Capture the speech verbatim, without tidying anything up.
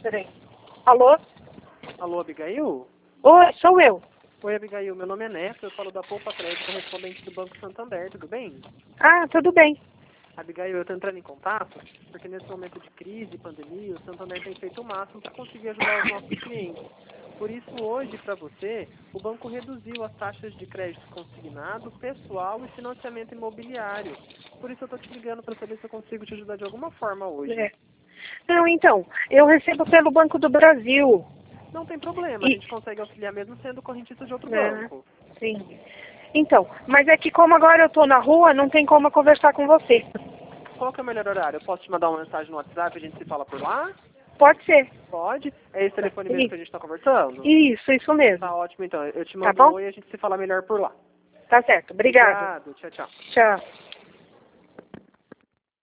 Peraí. Alô? Alô, Abigail? Oi, sou eu. Oi, Abigail, meu nome é Neto, eu falo da Poupa Crédito, correspondente do Banco Santander, tudo bem? Ah, tudo bem. Abigail, eu estou entrando em contato porque nesse momento de crise e pandemia, o Santander tem feito o máximo para conseguir ajudar os nossos clientes. Por isso, hoje, para você, o banco reduziu as taxas de crédito consignado, pessoal e financiamento imobiliário. Por isso, eu estou te ligando para saber se eu consigo te ajudar de alguma forma hoje. É. Não, então, eu recebo pelo Banco do Brasil. Não tem problema, a E, gente consegue auxiliar mesmo sendo correntista de outro é, banco. sim. Então, mas é que como agora eu tô na rua, não tem como eu conversar com você. Qual que é o melhor horário? Eu posso te mandar uma mensagem no WhatsApp e a gente se fala por lá? Pode ser. Pode? É esse telefone mesmo que a gente está conversando? Isso, isso mesmo. Tá ótimo, então. Eu te Tá mando um bom? oi e a gente se fala melhor por lá. Tá certo. Obrigada. Obrigado. Tchau, tchau. Tchau.